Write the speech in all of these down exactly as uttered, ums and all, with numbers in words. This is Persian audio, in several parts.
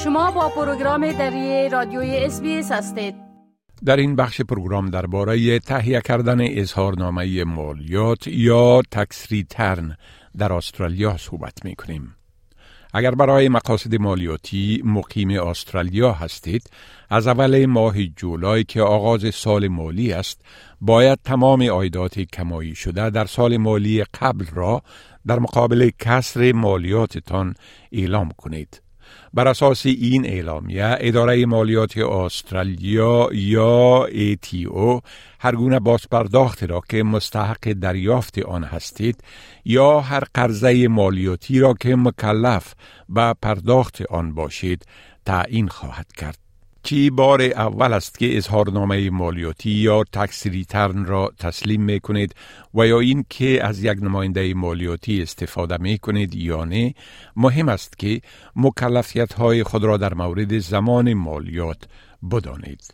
شما با پروگرام دری رادیوی اس بی اس هستید. در این بخش پروگرام درباره تهیه کردن اظهارنامه مالیات یا تکس ریترن در استرالیا صحبت می کنیم. اگر برای مقاصد مالیاتی مقیم استرالیا هستید، از اول ماه جولای که آغاز سال مالی است، باید تمام عایدات کمایی شده در سال مالی قبل را در مقابل کسر مالیاتتان اعلام کنید. بر اساس این اعلامیه، اداره مالیات استرالیا یا ای تی او هر گونه بازپرداخت را که مستحق دریافت آن هستید یا هر قرضه مالیاتی را که مکلف به پرداخت آن باشید تعیین خواهد کرد. چی بار اول است که اظهارنامه مالیاتی یا تکس ریترن را تسلیم می کنید و یا این که از یک نماینده مالیاتی استفاده می کنید یا نه، مهم است که مکلفیت های خود را در مورد زمان مالیات بدانید.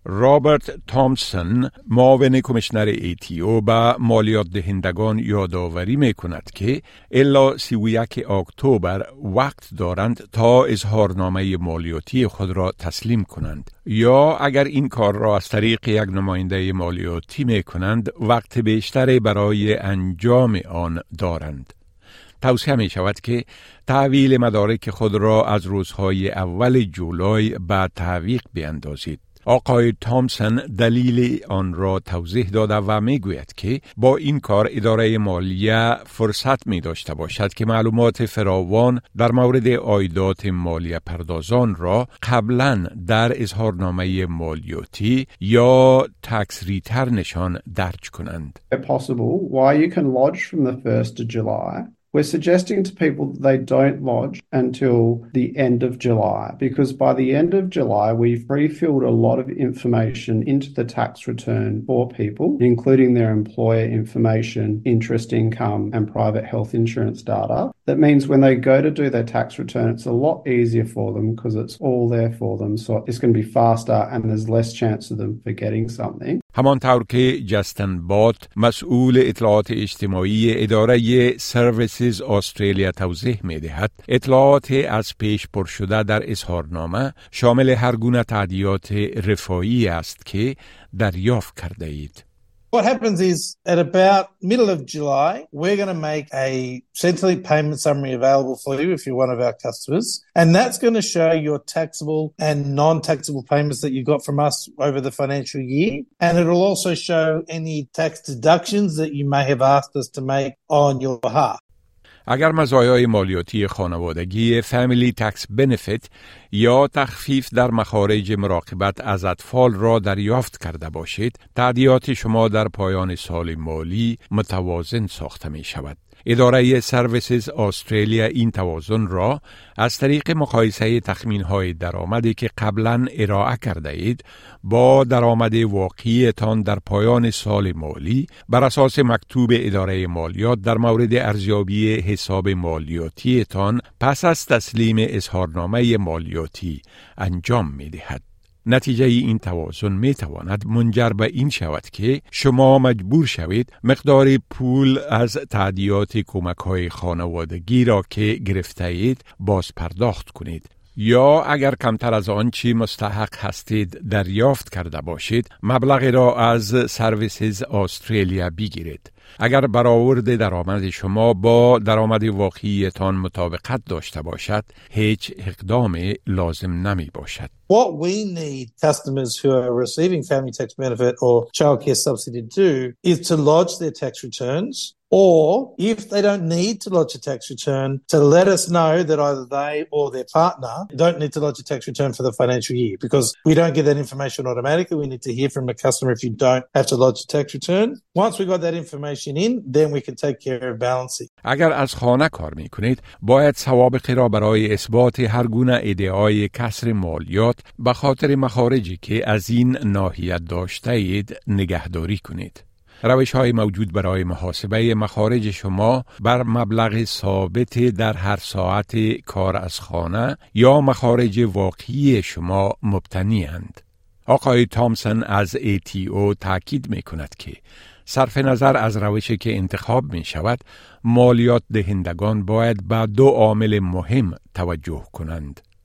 رابرت تامسون، معاون کمیشنر ای تی او، به مالیات دهندگان یادآوری می کند که الا سی و یک اکتبر وقت دارند تا اظهارنامه مالیاتی خود را تسلیم کنند، یا اگر این کار را از طریق یک نماینده مالیاتی می کنند وقت بیشتری برای انجام آن دارند. توصیه می شود که تحویل مدارک خود را از روزهای اول جولای به تعویق بیندازید. آقای تامسون دلیل آن را توضیح داده و می گوید که با این کار اداره مالیه فرصت می داشته باشد که معلومات فراوان در مورد عایدات مالیه پردازان را قبلا در اظهارنامه مالیاتی یا تکس ریترنشان درج کنند. Possible why you can lodge from the first of July. We're suggesting to people that they don't lodge until the end of July, because by the end of July we've pre-filled a lot of information into the tax return for people, including their employer information, interest income and private health insurance data. That means when they go to do their tax return, it's a lot easier for them because it's all there for them. So it's going to be faster and there's less chance of them forgetting something. همانطور که جستن بات، مسئول اطلاعات اجتماعی اداره سرویسز استرالیا توضیح می دهد، اطلاعات از پیش پر شده در اظهارنامه شامل هر گونه تادیات رفاهی است که دریافت کرده اید. What happens is at about middle of July, we're going to make a centrally payment summary available for you if you're one of our customers. And that's going to show your taxable and non-taxable payments that you got from us over the financial year. And it'll also show any tax deductions that you may have asked us to make on your behalf. اگر مزایای مالیاتی خانوادگی فامیلی تکس بنفیت یا تخفیف در مخارج مراقبت از اطفال را دریافت کرده باشید، تادیات شما در پایان سال مالی متوازن ساخته می شود. اداره سرویسز استرالیا این توازن را از طریق مقایسه تخمین‌های درآمدی که قبلا ارائه کرده اید با درآمد واقعیتان در پایان سال مالی بر اساس مکتوب اداره مالیات در مورد ارزیابی حساب مالیاتیتان پس از تسلیم اظهارنامه مالیاتی انجام می‌دهد. نتیجه این توازن می تواند منجر به این شود که شما مجبور شوید مقدار پول از تادیات کمک های خانوادگی را که گرفته اید باز پرداخت کنید، یا اگر کمتر از آنچه مستحق هستید دریافت کرده باشید مبلغ را از سرویسز استرالیا بگیرید. اگر برآورد درآمد شما با درآمد واقعیتان مطابقت داشته باشد، هیچ اقدام لازم نمی باشد. What we need customers who are receiving family tax benefit or childcare subsidy to do is to lodge their tax returns, or if they don't need to lodge a tax return, to let us know that either they or their partner don't need to lodge a tax return for the financial year, because we don't get that information automatically. We need to hear from the customer if you don't have to lodge a tax return. Once we got that information in, then we can take care of balancing. اگر از خانه کار می کنید، باید سوابق را برای اثبات هر گونه ادعای کسر مالیات به خاطر مخارجی که از این ناحیه داشته اید نگهداری کنید. روش های موجود برای محاسبه مخارج شما بر مبلغ ثابت در هر ساعت کار از خانه یا مخارج واقعی شما مبتنی اند. آقای تامسون از ای تی او تاکید می کند که صرف نظر از روشی که انتخاب می شود، مالیات دهندگان باید به دو عامل مهم توجه کنند.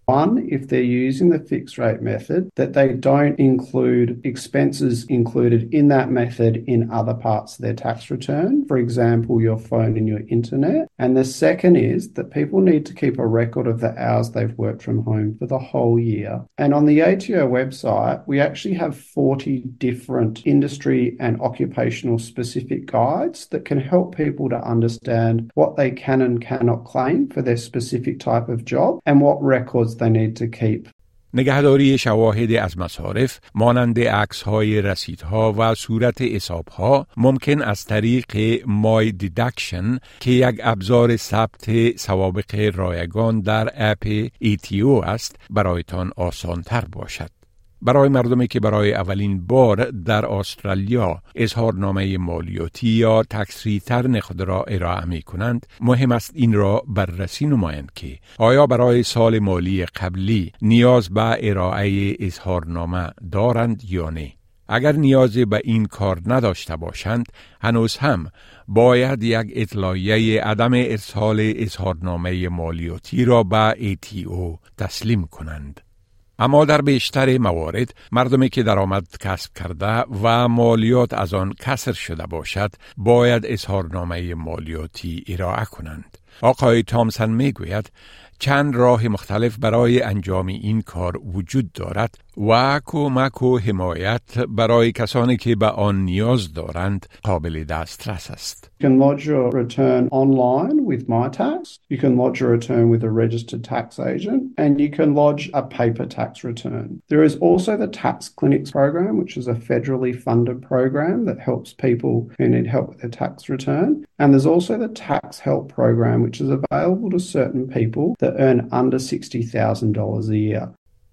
One, if they're using the fixed rate method, that they don't include expenses included in that method in other parts of their tax return, for example, your phone and your internet. And the second is that people need to keep a record of the hours they've worked from home for the whole year. And on the A T O website, we actually have forty different industry and occupational specific guides that can help people to understand what they can and cannot claim for their specific type of job and what records they need to keep. نگهداری شواهد از مصارف مانند عکس‌های رسیدها و صورت حساب‌ها ممکن از طریق مای دیدکشن که یک ابزار ثبت سوابق رایگان در اپ ای تی او است برایتان آسان‌تر باشد. برای مردمی که برای اولین بار در استرالیا اظهارنامه مالیاتی یا تکس ریترن خود را ارائه می کنند، مهم است این را بررسی نمایند که آیا برای سال مالی قبلی نیاز به ارائه اظهارنامه دارند یا نه. اگر نیازی به این کار نداشته باشند، هنوز هم باید یک اطلاعیه عدم ارسال اظهارنامه مالیاتی را به ای تی او تسلیم کنند. اما در بیشتر موارد مردمی که درآمد کسب کرده و مالیات از آن کسر شده باشد باید اظهارنامه مالیاتی ارائه کنند. آقای تامسن میگوید چند راه مختلف برای انجام این کار وجود دارد و کمک و حمایت برای کسانی که به آن نیاز دارند قابل دسترس است. You can lodge your return online with MyTax. You can lodge your return with a registered tax agent, and you can lodge a paper tax return. There is also the Tax Clinics program, which is a federally funded program that helps people who need help with their tax return. And there's also the Tax Help program, which is available to certain people that earn under sixty thousand dollars a year.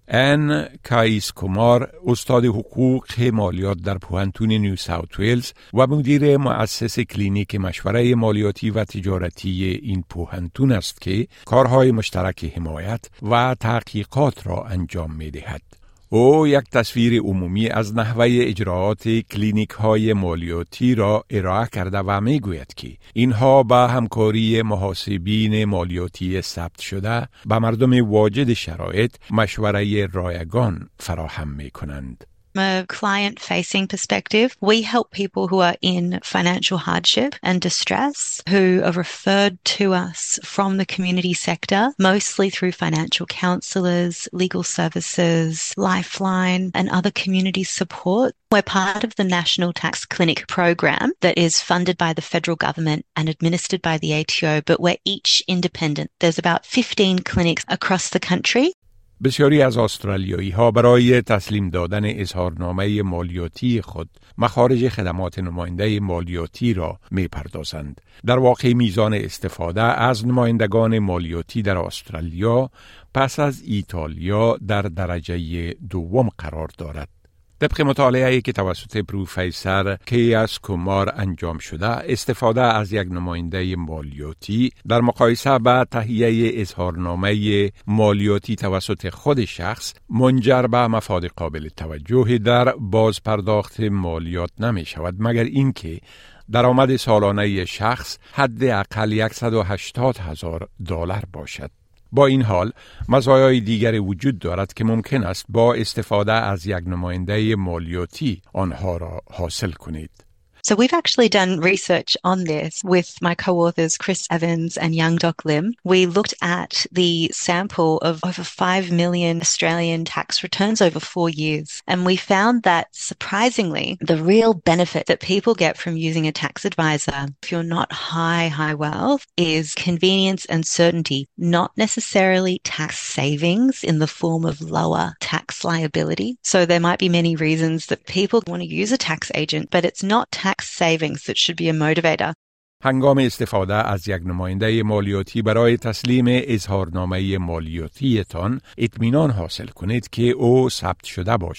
ان کایس کومار استاد حقوق مالیات در پوهنتون نیو ساوت ویلز و مدیر مؤسس کلینیک مشوره مالیاتی و تجارتی این پوهنتون است که کارهای مشترک حمایت و تحقیقات را انجام می دهد. او یک تصویر عمومی از نحوه اجراعات کلینیک های مالیاتی را ارائه کرده و می گوید که اینها با همکاری محاسبین مالیاتی ثبت شده به مردم واجد شرایط مشوره رایگان فراهم می کنند. From a client-facing perspective, we help people who are in financial hardship and distress, who are referred to us from the community sector, mostly through financial counsellors, legal services, Lifeline, and other community support. We're part of the National Tax Clinic program that is funded by the federal government and administered by the A T O, but we're each independent. There's about fifteen clinics across the country. بسیاری از استرالیایی ها برای تسلیم دادن اظهارنامه مالیاتی خود مخارج خدمات نماینده مالیاتی را می پردازند. در واقع میزان استفاده از نمایندگان مالیاتی در استرالیا پس از ایتالیا در درجه دوم قرار دارد. طبق مطالعه‌ای که توسط پروفسور کیاس کومار انجام شده، استفاده از یک نماینده مالیاتی در مقایسه با تهیه اظهارنامه مالیاتی توسط خود شخص منجر به مفاد قابل توجهی در بازپرداخت مالیات نمی شود، مگر اینکه درآمد سالانه شخص حداقل صد و هشتاد هزار دلار باشد. با این حال مزایای دیگری وجود دارد که ممکن است با استفاده از یک نماینده مالیاتی آنها را حاصل کنید. So we've actually done research on this with my co-authors Chris Evans and Young Doc Lim. We looked at the sample of over five million Australian tax returns over four years, and we found that surprisingly the real benefit that people get from using a tax advisor if you're not high high wealth is convenience and certainty, not necessarily tax savings in the form of lower tax liability. So there might be many reasons that people want to use a tax agent, but it's not tax savings that should be a motivator. هنگام استفاده از یک نماینده مالیاتی برای تسلیم اظهارنامه مالیاتیتان اطمینان حاصل کنید که او ثبت شده باشد.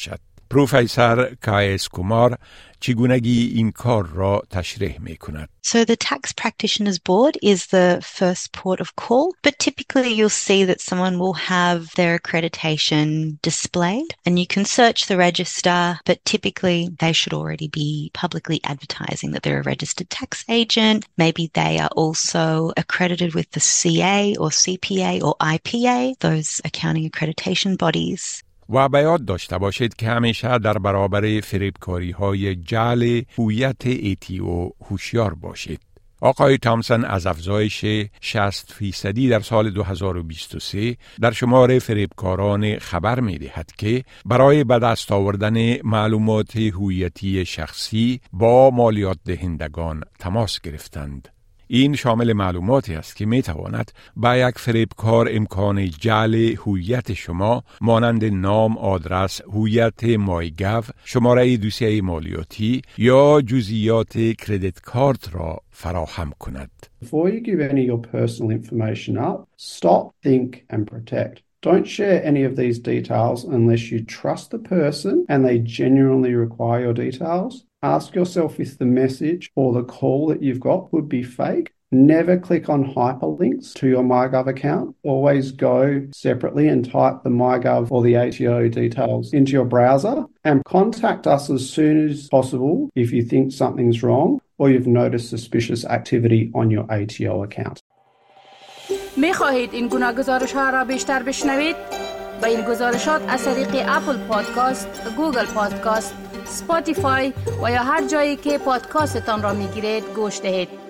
پروفسور کایس کومار چگونگی این کار را تشریح می کند. So the Tax Practitioners Board is the first port of call, but typically you'll see that someone will have their accreditation displayed and you can search the register, but typically they should already be publicly advertising that they're a registered tax agent. Maybe they are also accredited with the C A or C P A or I P A, those accounting accreditation bodies. و به یاد داشته باشید که همیشه در برابر فریبکاری های جعل هویت ای تی او هوشیار باشید. آقای تامسون از افزایش شصت فیصدی در سال دو هزار و بیست و سه در شمار فریبکاران خبر می دهد که برای به دست آوردن معلومات هویتی شخصی با مالیات دهندگان تماس گرفتند. این شامل معلوماتی است که می تواند با یک فریبکار امکان جعل هویت شما مانند نام، آدرس، هویت مایگو، شماره دوسیه مالیاتی یا جزئیات کردیت کارت را فراهم کند. Before you give any of your personal information up, stop, think and protect. Don't share any of these details unless you trust the person and they genuinely require your details. Ask yourself if the message or the call that you've got would be fake. Never click on hyperlinks to your MyGov account. Always go separately and type the MyGov or the A T O details into your browser and contact us as soon as possible if you think something's wrong or you've noticed suspicious activity on your A T O account. می خواهید این گناه گزارش ها را بیشتر بشنوید؟ با این گزارشات از طریق اپل پادکاست، گوگل پادکاست، اسپاتیفای و یا هر جایی که پادکاستتان را می گیرید گوش دهید.